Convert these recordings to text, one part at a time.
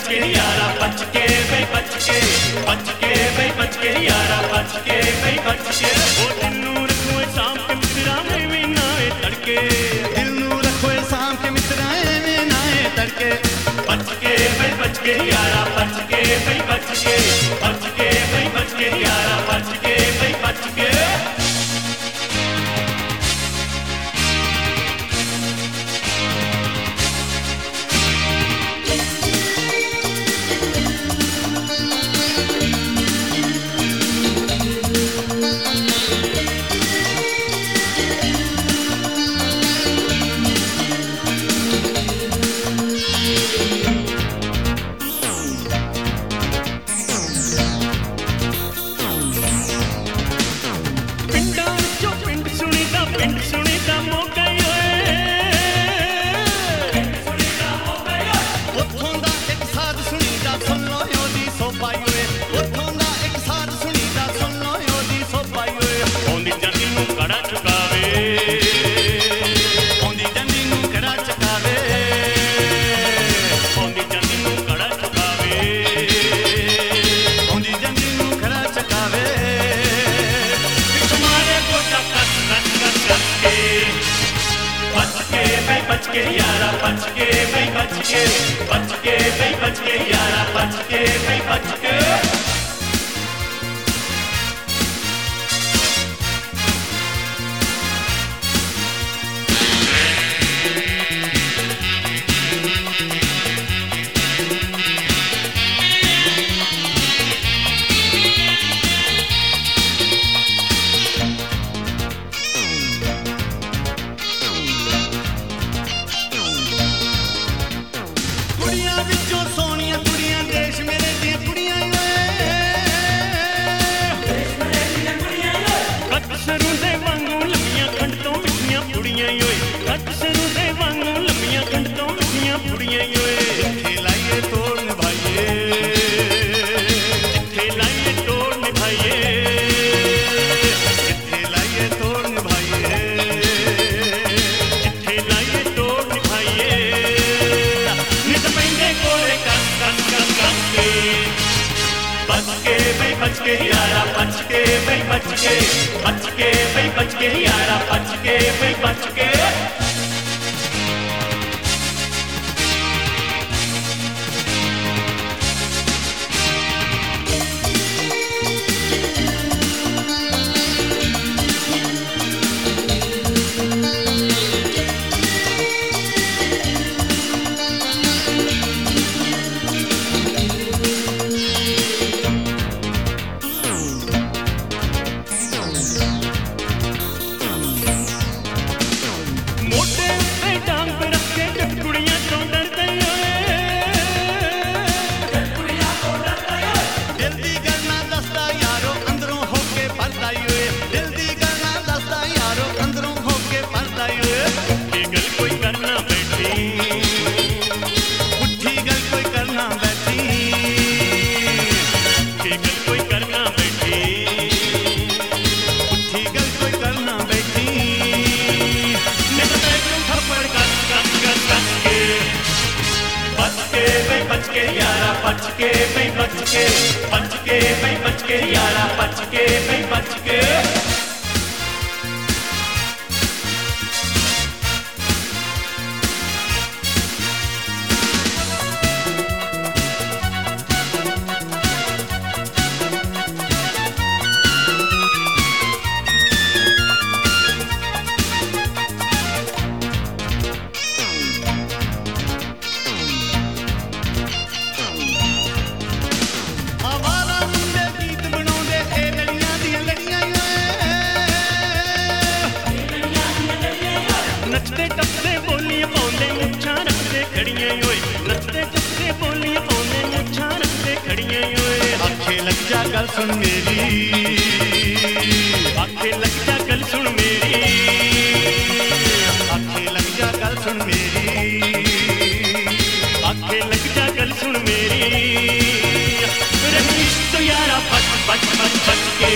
ਕੇ ਯਾਰਾ ਬਚ ਕੇ ਬਈ ਬਚ ਕੇ ਬਈ ਬਚ ਕੇ ਯਾਰਾ ਬਚ ਕੇ ਬਈ ਬਚ ਕੇ ਉਹ ਦਿਲ ਨੂੰ ਰੱਖੋ ਸਾਂਭ ਕੇ ਮਿੱਤਰਾ ਐਵੇਂ ਨਾ ਏ ਤੜਕੇ ਦਿਲ ਨੂੰ ਰੱਖੋ ਸਾਂਭ ਕੇ ਮਿੱਤਰਾ ਐਵੇਂ ਨਾ ਏ ਤੜਕੇ ਬਚ ਕੇ ਯਾਰਾ ਬਚ ਕੇ ਬਈ ਬਚ ਕੇ ਬਈ ਬਚ ਕੇ ਯਾਰਾ ਬਚ ਕੇ ਬਈ ਬਚ ਕੇ बच के यारा बच के बई बच के बई बच के यारा बच के बई बच के बच के यारा बच के बई बच के बई बच के यारा बच के बई बच के यारा बच के बई बच के यारा बच के बई बच के गल सुन मेरी आखे लग जा गल सुन मेरी आखे लग जा गल सुन मेरी आखे लग जा गल सुन मेरी रंजीश तो यारा बच बच बच बच के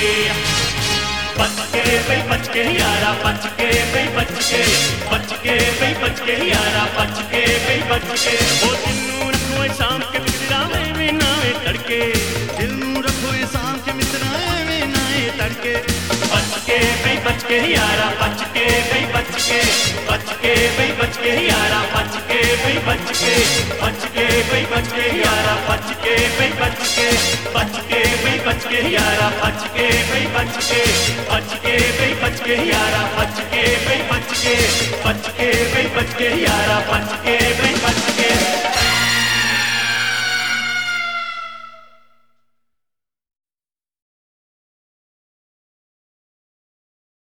बई बच के यारा बच के बई बच के बई बच के यारा बच के बई बच के ओ दिनू रखो ਰੱਖੋ ਏ ਸਾਂਭ ਕੇ ਮਿੱਤਰਾ ਐਵੇਂ ਨਾ ਏ ਤੜਕੇ ਦਿਲ ਨੂੰ ਰੱਖੋ ਏ ਸਾਂਭ ਕੇ ਮਿੱਤਰਾ ਐਵੇਂ ਨਾ ਏ ਤੜਕੇ ਬਚ ਕੇ ਬਈ ਬਚ ਕੇ ਯਾਰਾ ਬਚ ਕੇ ਬਈ ਬਚ ਕੇ ਬਚ ਕੇ ਬਈ ਬਚ ਕੇ ਯਾਰਾ ਬਚ ਕੇ ਬਈ ਬਚ ਕੇ ਬਚ ਕੇ ਬਈ ਬਚ ਕੇ ਯਾਰਾ ਬਚ ਕੇ ਬਈ ਬਚ ਕੇ ਬਚ ਕੇ ਬਈ ਬਚ ਕੇ ਯਾਰਾ ਬਚ ਕੇ ਬਈ ਬਚ ਕੇ ਬਚ ਕੇ ਬਈ ਬਚ ਕੇ ਯਾਰਾ ਬਚ ਕੇ ਬਈ ਬਚ ਕੇ ਬਚ ਕੇ ਬਈ ਬਚ ਕੇ ਯਾਰਾ ਬਚ ਕੇ